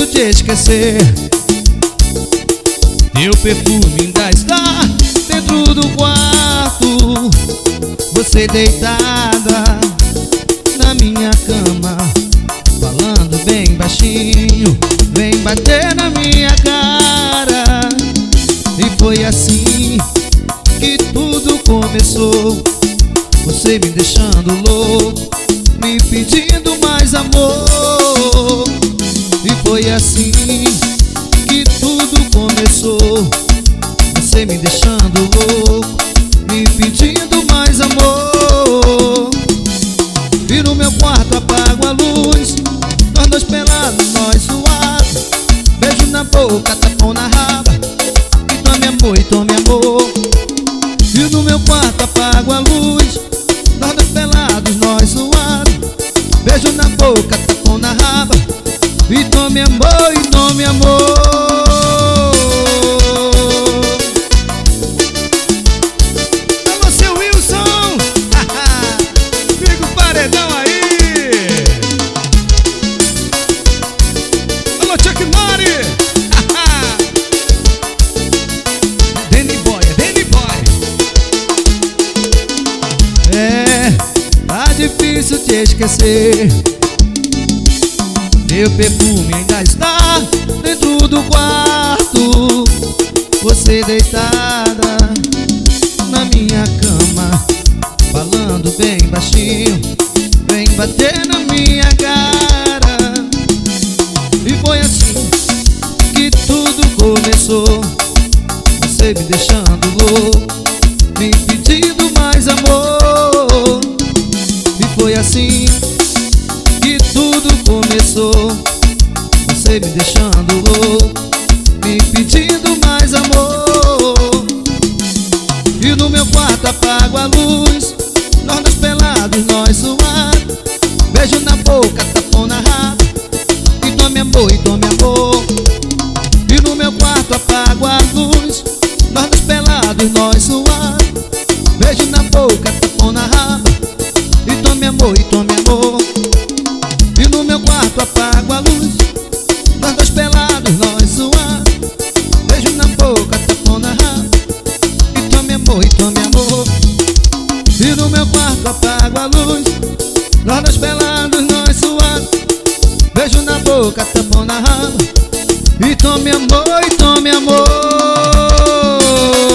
te esquecer. Meu perfume ainda está dentro do quarto, você deitada na minha cama, falando bem baixinho, vem bater na minha cara. E foi assim que tudo começou, você me deixando louco, me pedindo mais amor. E foi assim que tudo começou, você me deixando louco, me pedindo mais amor. E no meu quarto apago a luz, nós dois pelados, nós suados, beijo na boca, tapão na raba, e tome amor, e tome amor. E no meu quarto apago a luz, nós dois pelados, nós suados, beijo na boca, tapão na raba, e tome amor, e tome amor. Alô, seu Wilson, fica o paredão aí. Alô, Chuck Mori, Danny Boy, Danny Boy. É, tá difícil te esquecer. Meu perfume ainda está dentro do quarto, você deitada na minha cama, falando bem baixinho, vem bater na minha cara. E foi assim que tudo começou, você me deixando louco, me pedindo mais amor. E foi assim que tudo começou, você me deixando louco, me pedindo mais amor. E no meu quarto apago a luz, nós dois pelados, nós suados, beijo na boca, tapão na raba, e tome amor, e tome amor. E no meu quarto apago a luz, nós dois pelados, nós suados, beijo na boca, tapão na raba, e tome amor, e tome amor. E no meu quarto apago a luz, nós dois pelados, nós suados, beijo na boca, tapão na raba, e tome amor, e tome amor. E no meu quarto apago a luz, nós dois pelados, nós suados, beijo na boca, tapão na raba, e tome amor, e tome amor.